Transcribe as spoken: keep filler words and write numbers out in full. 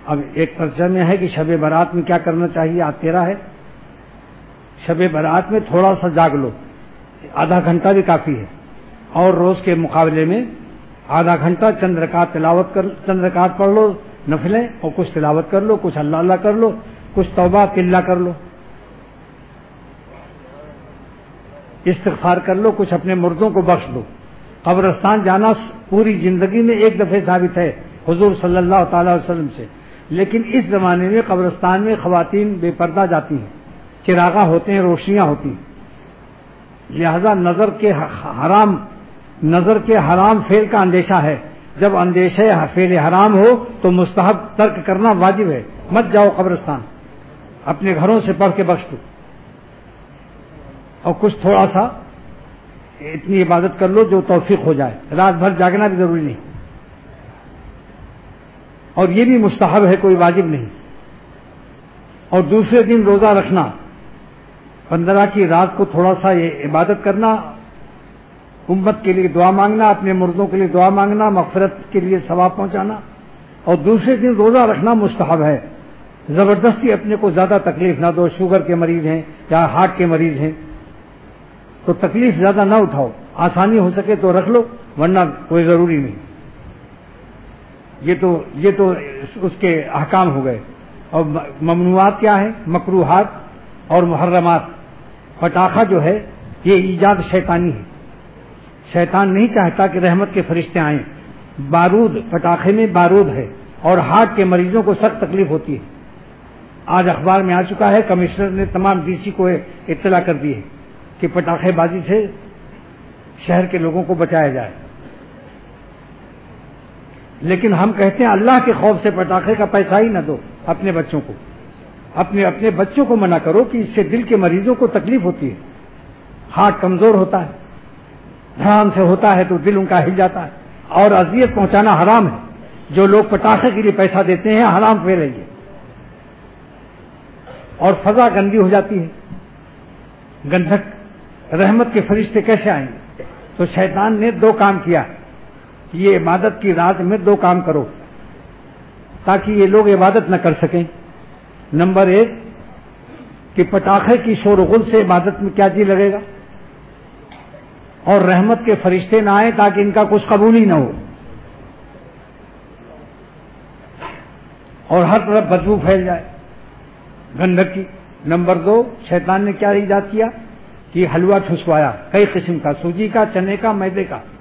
اب ایک پرچہ میں ہے کہ شب برات میں کیا کرنا چاہیے، آج تیرہ ہے، شب برات میں تھوڑا سا جاگ لو، آدھا گھنٹہ بھی کافی ہے، اور روز کے مقابلے میں آدھا گھنٹہ چند رکعت تلاوت کر چند رکعت پڑھ لو نفلیں، اور کچھ تلاوت کر لو، کچھ اللہ اللہ کر لو، کچھ توبہ قلہ کر لو، استغفار کر لو، کچھ اپنے مردوں کو بخش دو۔ قبرستان جانا پوری زندگی میں ایک دفعہ ثابت ہے حضور صلی اللہ تعالی وسلم سے، لیکن اس زمانے میں قبرستان میں خواتین بے پردہ جاتی ہیں، چراغاں ہوتے ہیں، روشنیاں ہوتی ہیں، لہذا نظر کے حرام نظر کے حرام فعل کا اندیشہ ہے۔ جب اندیشہ فعل حرام ہو تو مستحب ترک کرنا واجب ہے، مت جاؤ قبرستان، اپنے گھروں سے پڑھ کے بخش دو، اور کچھ تھوڑا سا اتنی عبادت کر لو جو توفیق ہو جائے، رات بھر جاگنا بھی ضروری نہیں، اور یہ بھی مستحب ہے، کوئی واجب نہیں۔ اور دوسرے دن روزہ رکھنا، پندرہ کی رات کو تھوڑا سا یہ عبادت کرنا، امت کے لیے دعا مانگنا، اپنے مردوں کے لیے دعا مانگنا، مغفرت کے لیے ثواب پہنچانا، اور دوسرے دن روزہ رکھنا مستحب ہے۔ زبردستی اپنے کو زیادہ تکلیف نہ دو، شوگر کے مریض ہیں یا ہارٹ کے مریض ہیں تو تکلیف زیادہ نہ اٹھاؤ، آسانی ہو سکے تو رکھ لو، ورنہ کوئی ضروری نہیں۔ یہ تو یہ تو اس کے احکام ہو گئے۔ اور ممنوعات کیا ہے؟ مکروہات اور محرمات۔ پٹاخہ جو ہے یہ ایجاد شیطانی ہے، شیطان نہیں چاہتا کہ رحمت کے فرشتے آئیں۔ بارود، پٹاخے میں بارود ہے، اور ہارٹ کے مریضوں کو سخت تکلیف ہوتی ہے۔ آج اخبار میں آ چکا ہے، کمشنر نے تمام ڈی سی کو اطلاع کر دی ہے کہ پٹاخے بازی سے شہر کے لوگوں کو بچایا جائے، لیکن ہم کہتے ہیں اللہ کے خوف سے پٹاخے کا پیسہ ہی نہ دو اپنے بچوں کو، اپنے اپنے بچوں کو منع کرو کہ اس سے دل کے مریضوں کو تکلیف ہوتی ہے، ہارٹ کمزور ہوتا ہے، دھڑام سے ہوتا ہے تو دل ان کا ہل جاتا ہے، اور اذیت پہنچانا حرام ہے۔ جو لوگ پٹاخے کے لیے پیسہ دیتے ہیں حرام پھیل رہی ہے، اور فضا گندی ہو جاتی ہے، گندھک، رحمت کے فرشتے کیسے آئیں گے؟ تو شیطان نے دو کام کیا، یہ عبادت کی رات میں دو کام کرو تاکہ یہ لوگ عبادت نہ کر سکیں۔ نمبر ایک کہ پٹاخے کی شور و غل سے عبادت میں کیا جی لگے گا، اور رحمت کے فرشتے نہ آئیں تاکہ ان کا کچھ قبول ہی نہ ہو، اور ہر طرف بدبو پھیل جائے گندھک کی۔ نمبر دو، شیطان نے کیا ایجاد کیا کہ حلوہ ٹھسوایا، کئی قسم کا، سوجی کا، چنے کا، میدے کا،